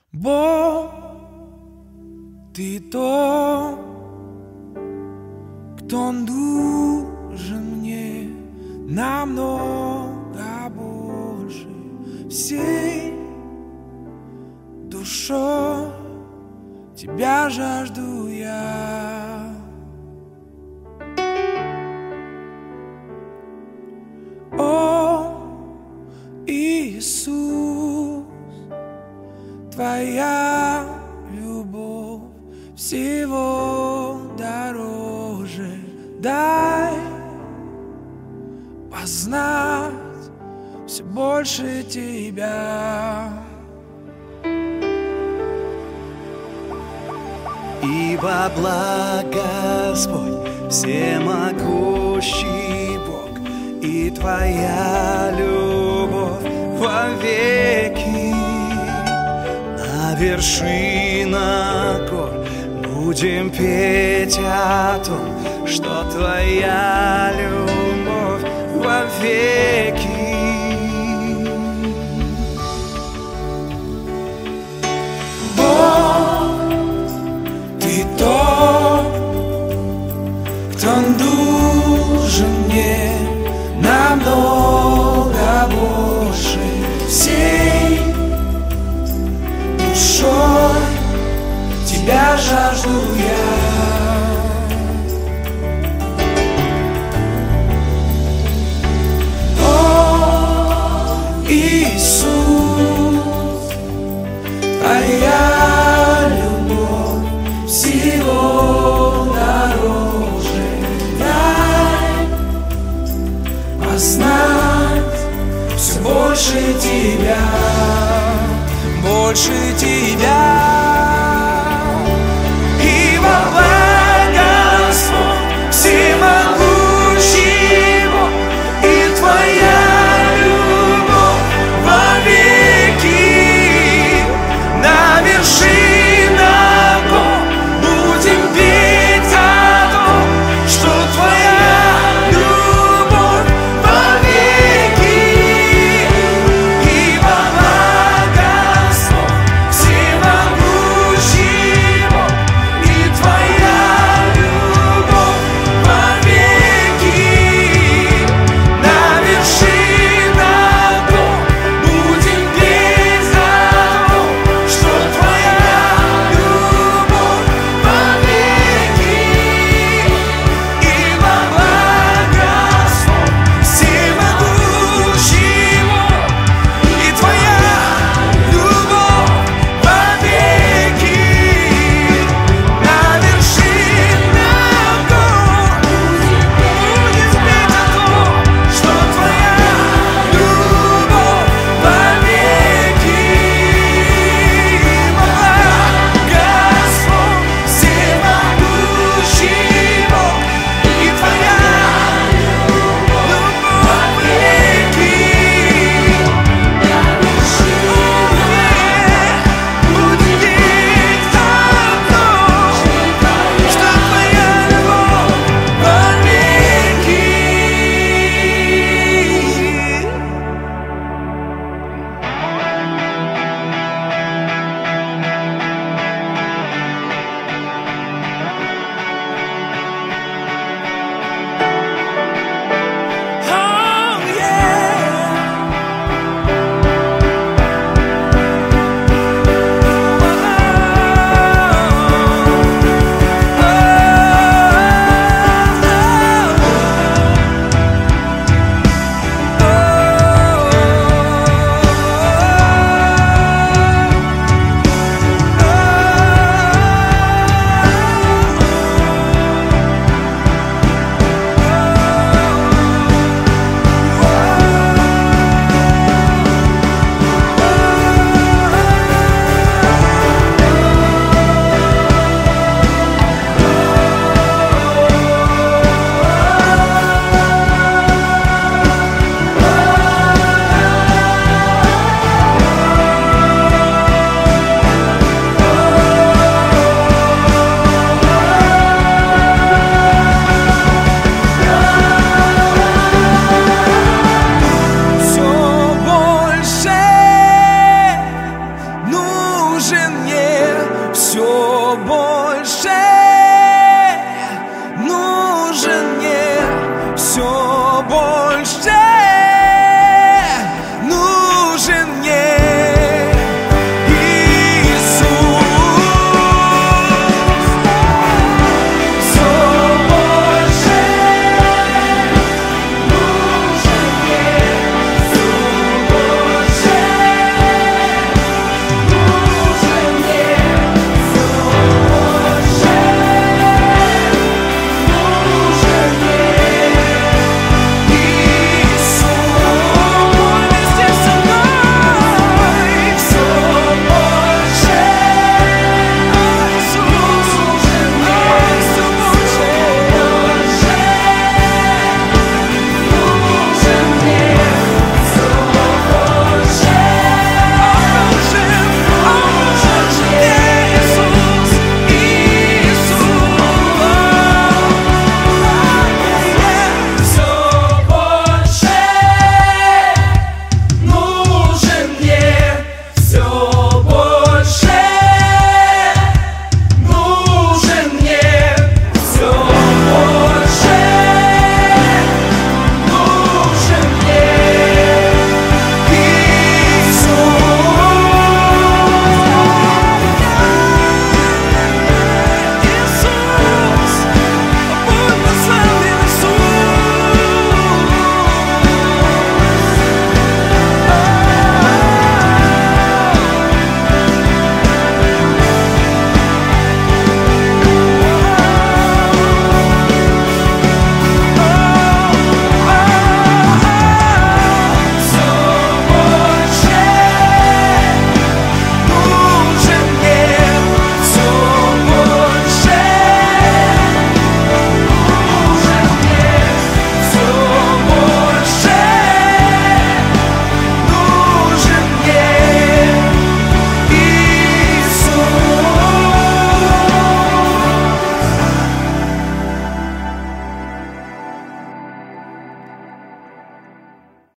Бог, Ты тот, кто нужен мне намного больше. Всей душой Тебя жажду я. О, Иисус, Твоя любовь всего дороже. Дай познать все больше Тебя. Ибо благ Господь, всемогущий Бог, и Твоя любовь вовеки. На вершинах гор будем петь о том, что Твоя любовь вовеки. Кто нужен мне намного больше. Всей душой Тебя жажду я. О, Иисус, Твоя любовь всего дороже. Знать все больше Тебя, больше Тебя. Ибо благ Господь, всемогущий Бог, и Твоя любовь вовеки. На вершинах гор будем петь о том, что Твоя всемогущий нужен мне все больше.